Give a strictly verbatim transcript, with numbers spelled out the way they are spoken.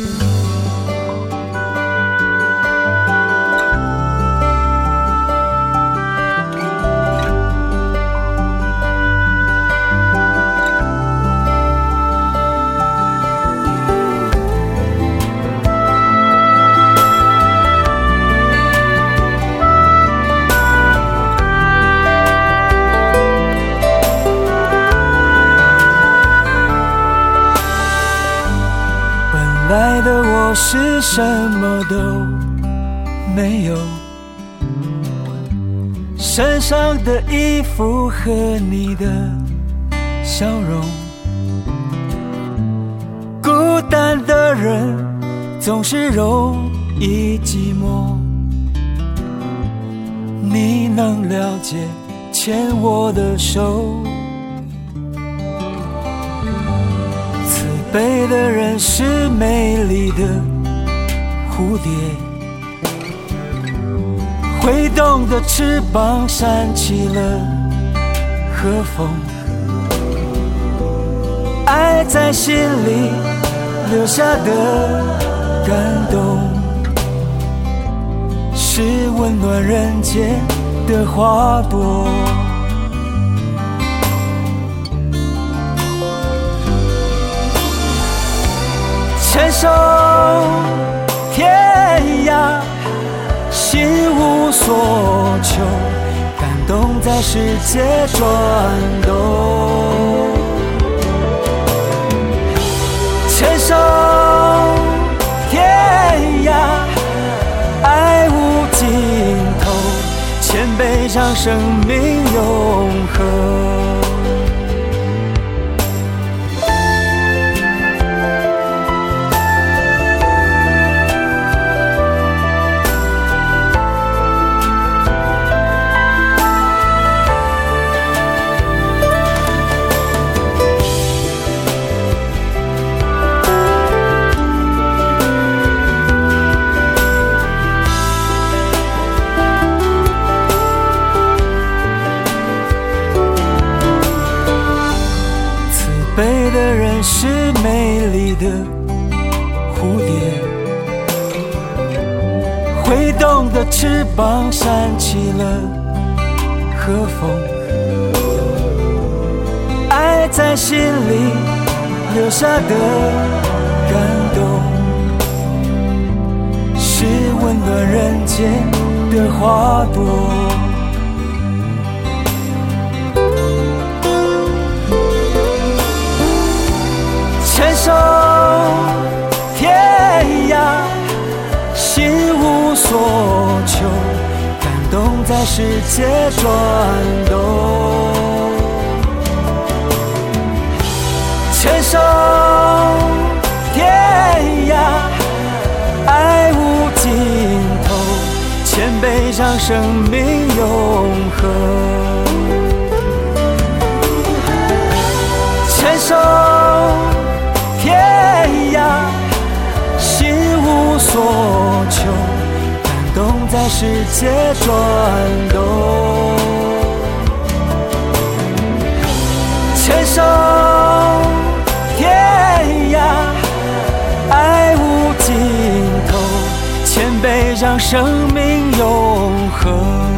来的我是什么都没有，身上的衣服和你的笑容，孤单的人总是容易寂寞，你能了解牵我的手，慈悲的人是美丽的蝴蝶，挥动的翅膀扇起了和风，爱在心里留下的感动，是温暖人间的花朵。牵手天涯，心无所求，感动在世界转动。牵手天涯，爱无尽头，谦卑让生命永恒。悲的人是美丽的蝴蝶，挥动的翅膀扇起了和风，爱在心里留下的感动，是温暖人间的花朵。牵手天涯，心无所求，感动在世界转动。牵手天涯，爱无尽头，谦卑让生命永恒。牵手天涯，心无所求，感动在世界转动。牵手天涯，爱无尽头，谦卑让生命永恒。